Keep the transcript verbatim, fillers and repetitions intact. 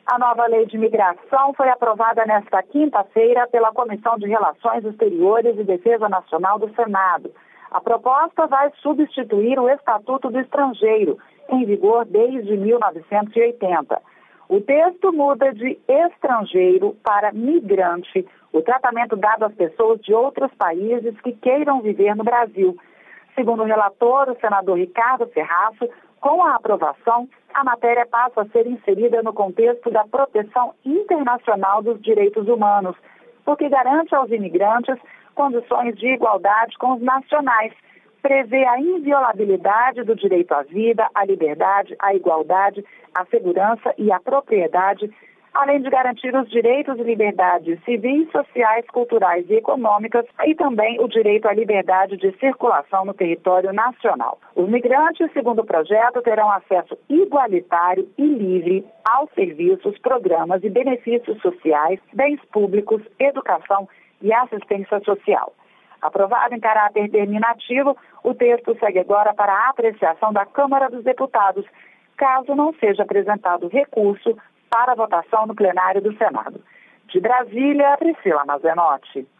A nova lei de imigração foi aprovada nesta quinta-feira pela Comissão de Relações Exteriores e Defesa Nacional do Senado. A proposta vai substituir o Estatuto do Estrangeiro, em vigor desde mil novecentos e oitenta. O texto muda de estrangeiro para migrante, o tratamento dado às pessoas de outros países que queiram viver no Brasil. Segundo o relator, o senador Ricardo Ferraço, com a aprovação, a matéria passa a ser inserida no contexto da proteção internacional dos direitos humanos, porque garante aos imigrantes condições de igualdade com os nacionais, prevê a inviolabilidade do direito à vida, à liberdade, à igualdade, à segurança e à propriedade, além de garantir os direitos e liberdades civis, sociais, culturais e econômicas e também o direito à liberdade de circulação no território nacional. Os migrantes, segundo o projeto, terão acesso igualitário e livre aos serviços, programas e benefícios sociais, bens públicos, educação e assistência social. Aprovado em caráter terminativo, o texto segue agora para a apreciação da Câmara dos Deputados, caso não seja apresentado recurso para votação no plenário do Senado. De Brasília, Priscila Mazenotti.